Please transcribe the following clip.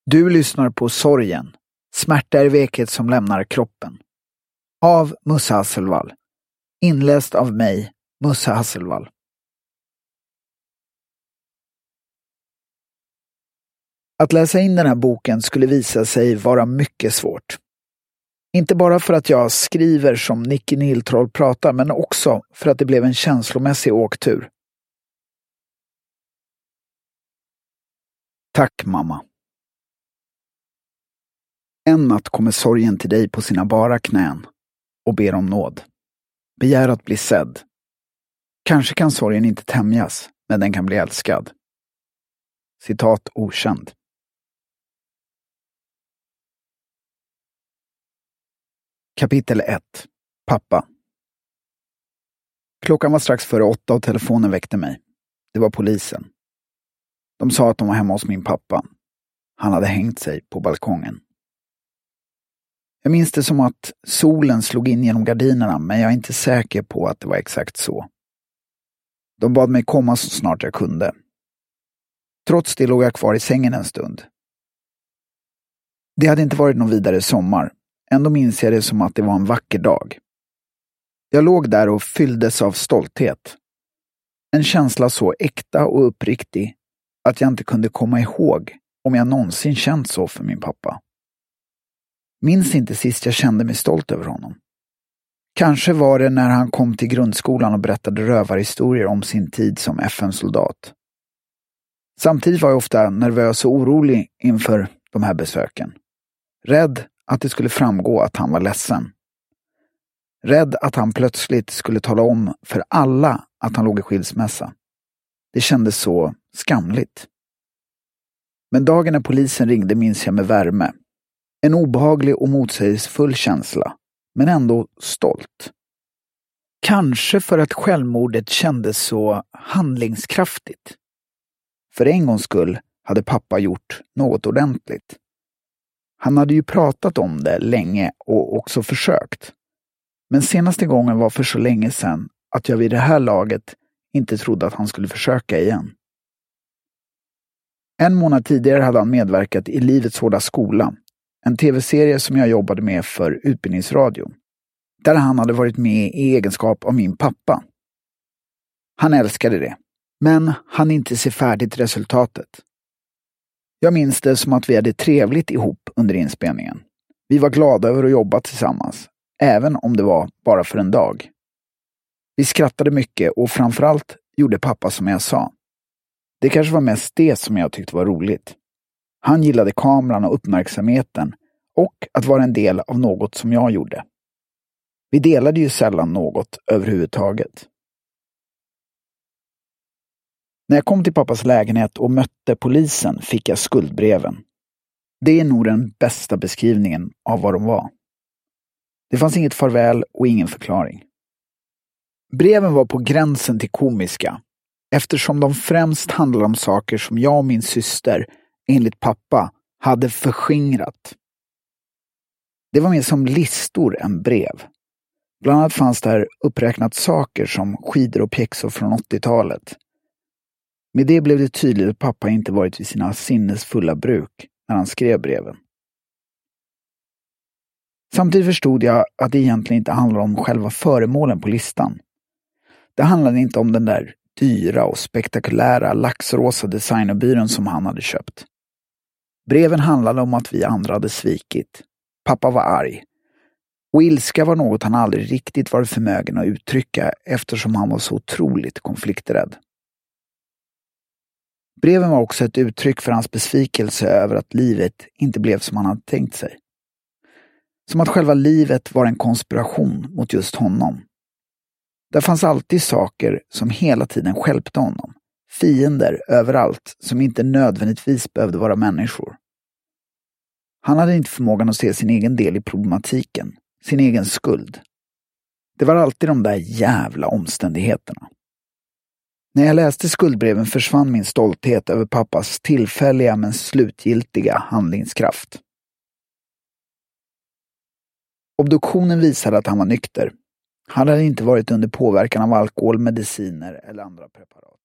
Du lyssnar på Sorgen, smärta i vekhet som lämnar kroppen. Av Musse Hasselvall. Inläst av mig, Musse Hasselvall. Att läsa in den här boken skulle visa sig vara mycket svårt. Inte bara för att jag skriver som Nicky Niltroll pratar, men också för att det blev en känslomässig åktur. Tack, mamma. En natt kommer sorgen till dig på sina bara knän och ber om nåd. Begär att bli sedd. Kanske kan sorgen inte tämjas, men den kan bli älskad. Citat okänd. Kapitel 1. Pappa. Klockan var strax före 8 och telefonen väckte mig. Det var polisen. De sa att de var hemma hos min pappa. Han hade hängt sig på balkongen. Jag minns det som att solen slog in genom gardinerna, men jag är inte säker på att det var exakt så. De bad mig komma så snart jag kunde. Trots det låg jag kvar i sängen en stund. Det hade inte varit någon vidare sommar. Ändå minns jag det som att det var en vacker dag. Jag låg där och fylldes av stolthet. En känsla så äkta och uppriktig att jag inte kunde komma ihåg om jag någonsin känt så för min pappa. Minns inte sist jag kände mig stolt över honom. Kanske var det när han kom till grundskolan och berättade rövarhistorier om sin tid som FN-soldat. Samtidigt var jag ofta nervös och orolig inför de här besöken. Rädd att det skulle framgå att han var ledsen. Rädd att han plötsligt skulle tala om för alla att han låg i skilsmässa. Det kändes så skamligt. Men dagen när polisen ringde minns jag med värme. En obehaglig och motsägelsefull känsla, men ändå stolt. Kanske för att självmordet kändes så handlingskraftigt. För en gångs skull hade pappa gjort något ordentligt. Han hade ju pratat om det länge och också försökt. Men senaste gången var för så länge sedan att jag vid det här laget inte trodde att han skulle försöka igen. En månad tidigare hade han medverkat i Livets hårda skola, en tv-serie som jag jobbade med för Utbildningsradion, där han hade varit med i egenskap av min pappa. Han älskade det, men han inte se färdigt resultatet. Jag minns det som att vi hade trevligt ihop under inspelningen. Vi var glada över att jobba tillsammans, även om det var bara för en dag. Vi skrattade mycket och framförallt gjorde pappa som jag sa. Det kanske var mest det som jag tyckte var roligt. Han gillade kameran och uppmärksamheten och att vara en del av något som jag gjorde. Vi delade ju sällan något överhuvudtaget. När jag kom till pappas lägenhet och mötte polisen fick jag skuldbreven. Det är nog den bästa beskrivningen av vad de var. Det fanns inget farväl och ingen förklaring. Breven var på gränsen till komiska, eftersom de främst handlade om saker som jag och min syster, enligt pappa, hade förskingrat. Det var mer som listor än brev. Bland annat fanns där uppräknat saker som skidor och pjäxor från 80-talet. Med det blev det tydligt att pappa inte varit vid sina sinnesfulla bruk när han skrev breven. Samtidigt förstod jag att det egentligen inte handlade om själva föremålen på listan. Det handlade inte om den där dyra och spektakulära laxrosa designerbyrån som han hade köpt. Breven handlade om att vi andra hade svikit. Pappa var arg. Och ilska var något han aldrig riktigt var förmögen att uttrycka eftersom han var så otroligt konflikträdd. Breven var också ett uttryck för hans besvikelse över att livet inte blev som han hade tänkt sig. Som att själva livet var en konspiration mot just honom. Där fanns alltid saker som hela tiden stjälpte honom. Fiender överallt som inte nödvändigtvis behövde vara människor. Han hade inte förmågan att se sin egen del i problematiken, sin egen skuld. Det var alltid de där jävla omständigheterna. När jag läste skuldbreven försvann min stolthet över pappas tillfälliga men slutgiltiga handlingskraft. Obduktionen visade att han var nykter. Han hade inte varit under påverkan av alkohol, mediciner eller andra preparat.